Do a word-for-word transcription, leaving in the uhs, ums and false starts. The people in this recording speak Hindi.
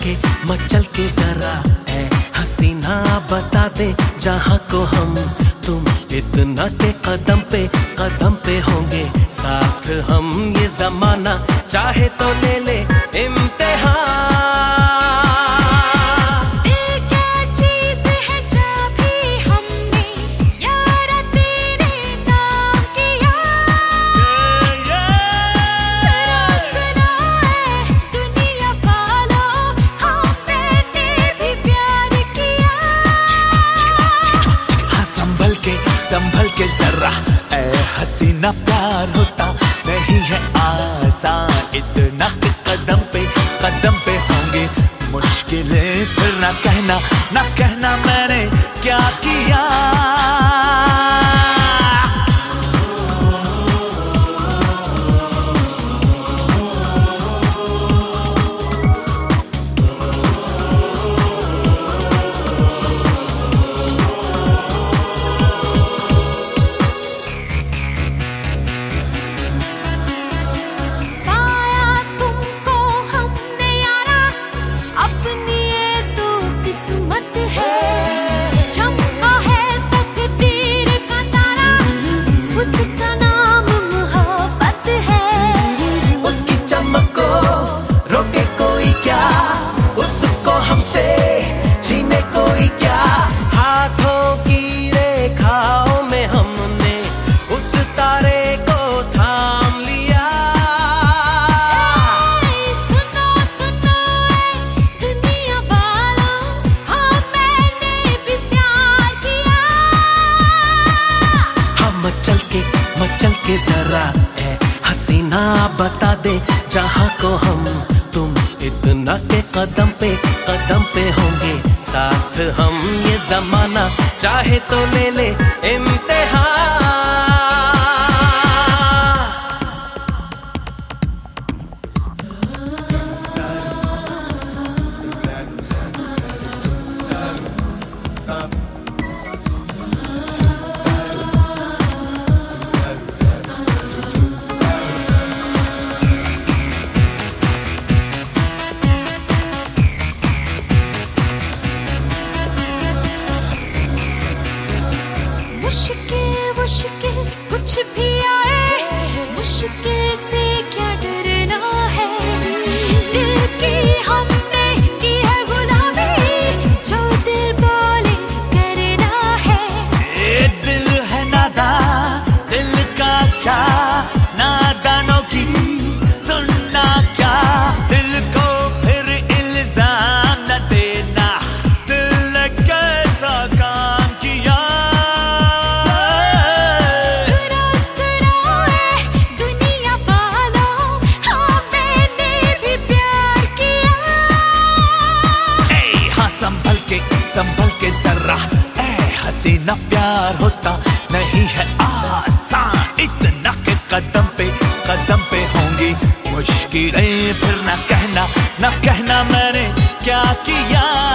के मचल के जरा ऐ हसीना बता दे जहाँ को हम तुम इतना के कदम पे कदम पे होंगे साथ हम। ये जमाना चाहे तो ले ले इम्तिहान। संभल के जरा ऐ हसीना, प्यार होता नहीं है आसान, इतना के कदम पे कदम पे होंगे मुश्किलें। फिर ना कहना ना कहना मैंने क्या किया। मचल के जरा ऐ हसीना बता दे जहाँ को हम तुम इतना के कदम पे कदम पे होंगे साथ हम। ये जमाना चाहे तो ले ले इम्तिहान। मुश्किल मुश्किल कुछ भी आए, मुश्किल से क्या डरना है। दिल की हमने की है गुलामी, जो दिल बोले करना है। ये दिल है नादान, दिल का क्या नादानों की सुनना क्या। दिल को फिर इल्जाम न देना, दिल ने कैसा काम किया। संभल के जरा ऐ हसीना, प्यार होता नहीं है आसान, इतना के कदम पे कदम पे होंगी मुश्किलें। फिर ना कहना ना कहना मैंने क्या किया।